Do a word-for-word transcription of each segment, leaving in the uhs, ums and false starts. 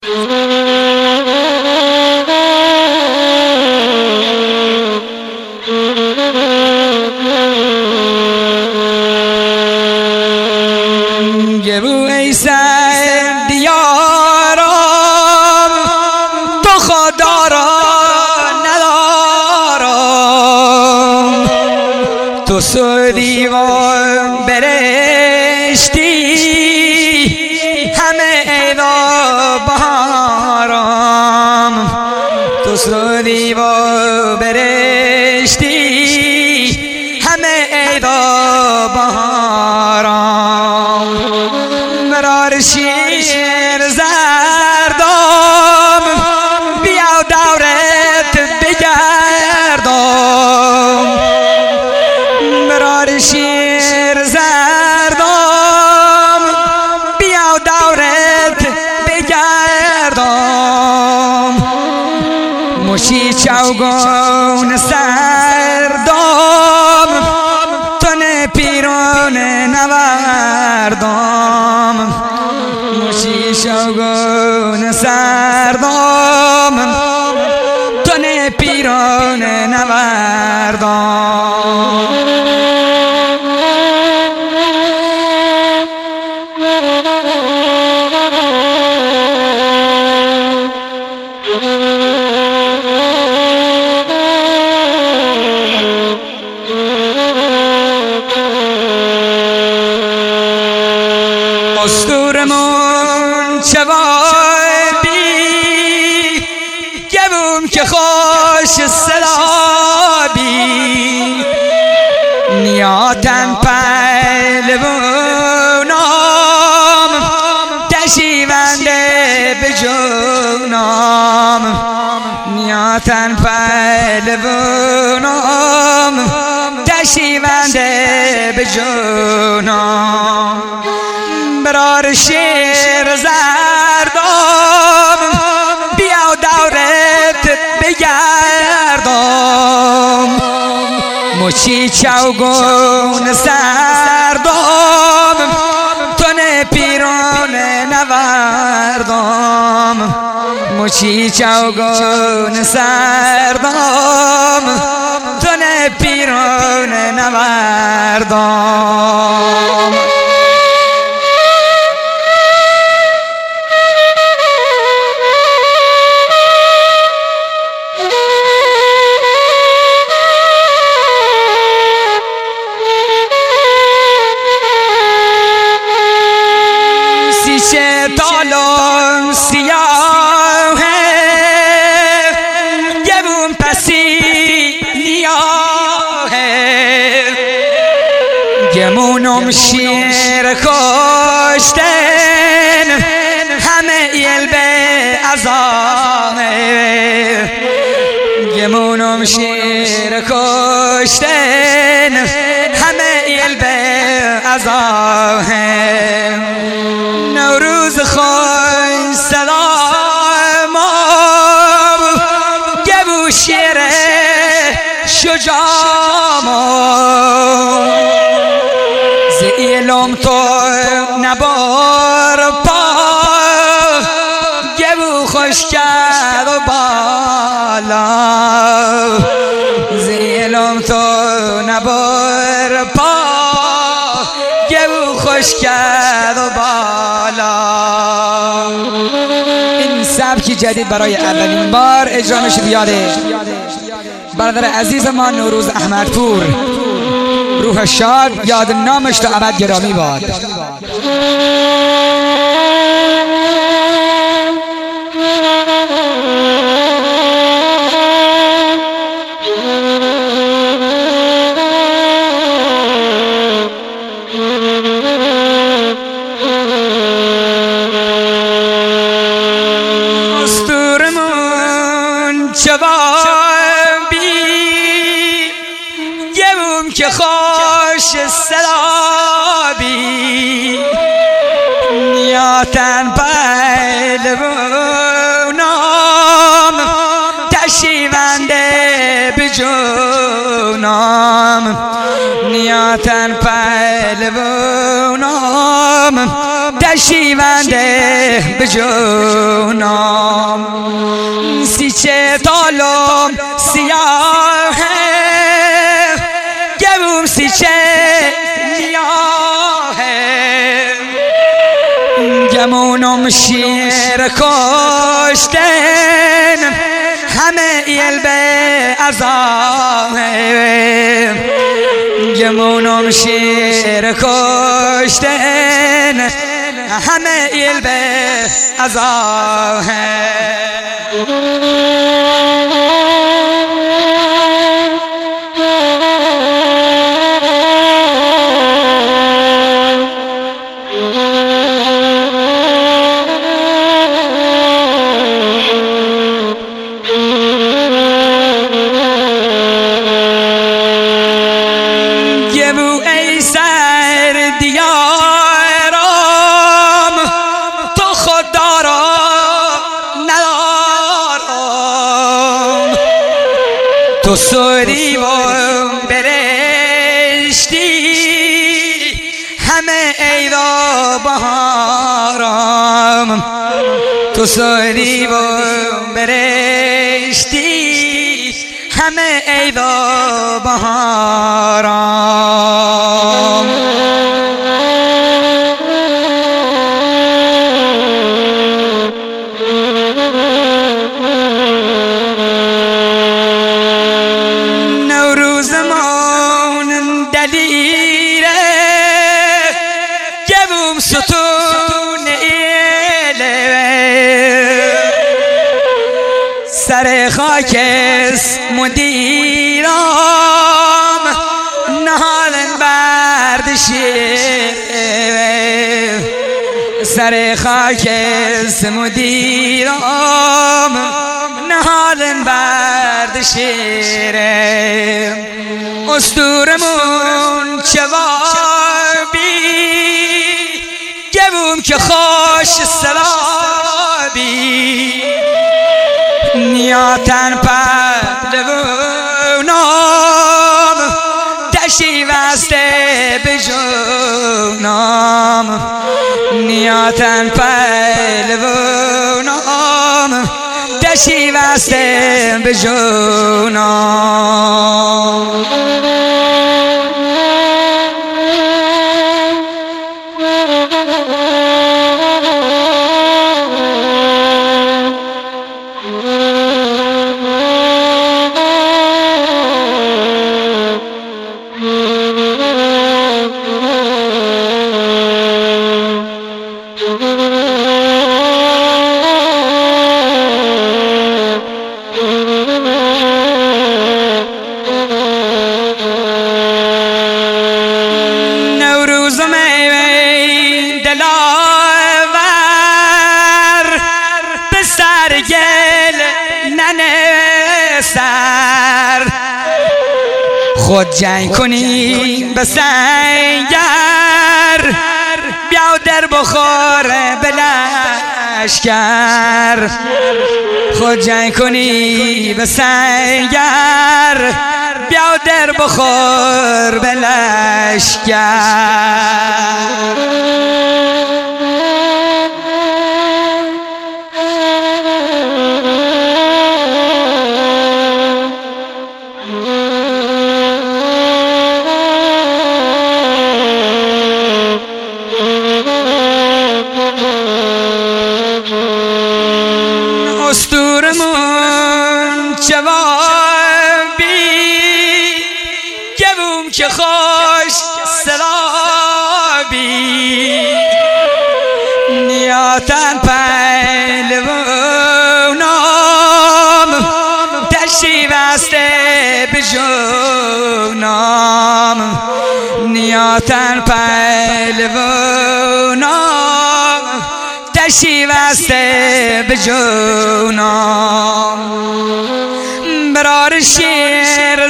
گبو ای سر دیارم تو خدا را ندارم، تو سودی و برشتی همه ایدا بهارم، تو سودی و برشتی همه ایدا بهارم، مرار شیر زردم بیا دورت بگردم، مرار شیر زردم بیا دورت بگردم، مشی چوگون سردم تن پیرون نوردم، مشی چوگون سردم تن پیرون نوردم. استورمون چوابی گبوم که خوش سلابی نیاتن پهلوانم دشیونده به جونم، نیاتن پهلوانم دشیونده به جونم، برار شیر زردم بیا دورت بگردم، مچی چوگون سردم تن پیرون نوردم، مچی چوگون سردم تن پیرون نوردم. تالم سیاه گبون پسی نیاه گمونم شیر کشتن همه ایل به ازامه، گمونم شیر کشتن همه ایل به ازامه، نوروز خوش سلام گبو شیر شجام زیلم تو نبار پا گبو خوش کرد و بالا، زیلم تو نبار پا گبو خوش کرد و بالا. این سبک جدید برای اولین بار اجرا میشه یاده برادر عزیز ما نوروز احمدپور، روح شاد یاد نامش تا ابد گرامی باد. جوابی گبوم که خوش سلابی نیاتن پهلوانم دشیونده به جونم، نیاتن پهلوانم تشیونده به جونم سیچه تالم سیاهه گبوم سیچه نیاهه گمونم شیر کشتن همه ایل به عذابه گمونم شیر کشتن همه ایل به عذابه تو سوری و برشتی همه ایدا بهارم تو سوری و برشتی همه ایدا بهارم سر خاکس مدیرام نهالن بردشیر سر خاکس مدیرام نهالن بردشیر استورمون چوابی گبوم که خوش سلابی نیاتن پهلوانم تشیوسته به جونم نیاتن پهلوانم تشیوسته به جونم خود جنگ کنی به سنگر بیاو در بخور بلشگر خود جنگ کنی به سنگر بیاو در بخور بلشگر استورمون جوابی گبوم که خوش سرابی نیاتن پهلوانم تشیوسته به جونم نیاتن پهلوانم تشیوسته به جونم برار شیر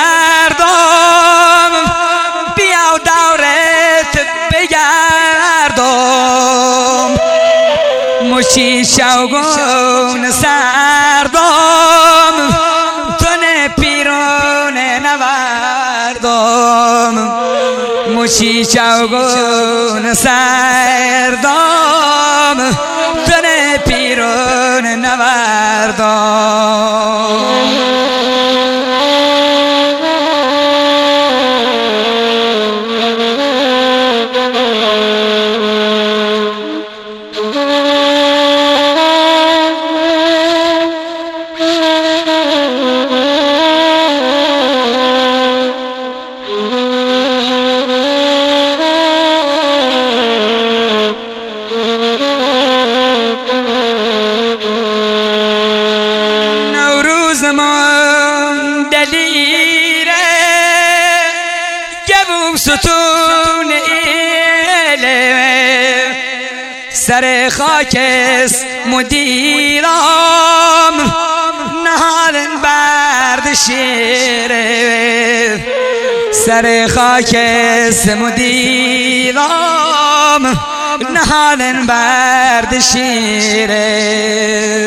زردم بیاو دورت بگردم مشی شوگون سردم تن پیرون نوردم مشی چی چوگون سردام تن پیرون نوردام ستون ایله سر خاکس مدیرام نهادن برد شیره سر خاکس مدیرام نهادن برد شیره